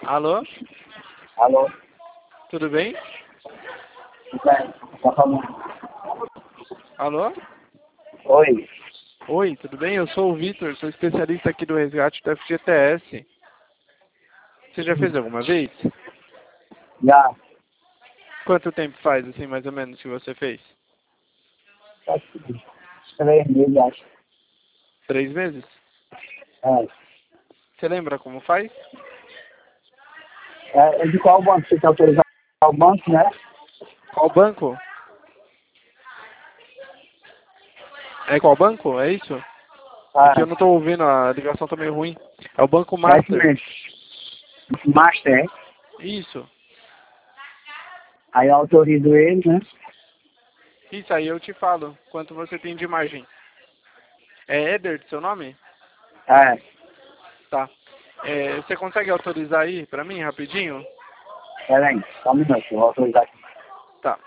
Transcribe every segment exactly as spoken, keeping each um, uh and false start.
Alô? Alô? Tudo bem? Tudo bem? Tá falando? Alô? Oi. Oi, tudo bem? Eu sou o Vitor, sou especialista aqui do resgate do F G T S. Você já fez alguma vez? Já. Quanto tempo faz, assim, mais ou menos, que você fez? Tá tudo. Três meses, acho. Três meses? É. Você lembra como faz? É, é de qual banco? Você quer autorizar o banco, né? Qual banco? É qual banco? É isso? É que eu não Ah, tô ouvindo, a ligação tá meio ruim. É o Banco é isso Master. mesmo. Master, é? Isso. Aí eu autorizo ele, né? Isso aí eu te falo. Quanto você tem de margem? É Eder, seu nome? É. Tá. É, você consegue autorizar aí pra mim, rapidinho? Peraí, só um minuto, eu vou autorizar aqui. Tá.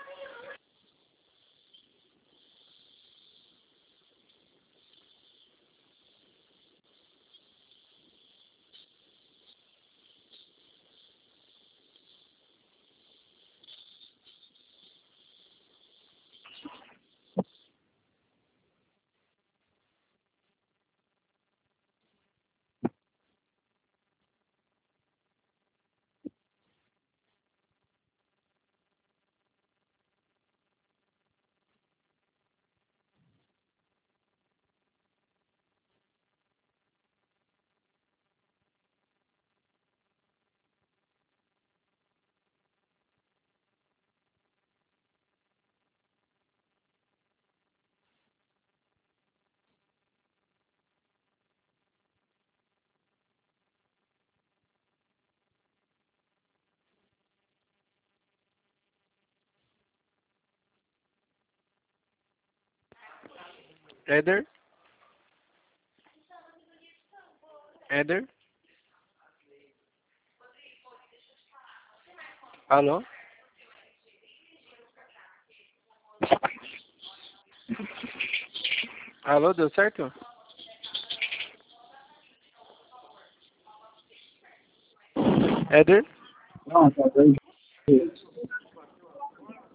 Eder? Eder? Alô? Alô, deu certo? Eder? Pronto, autorizei.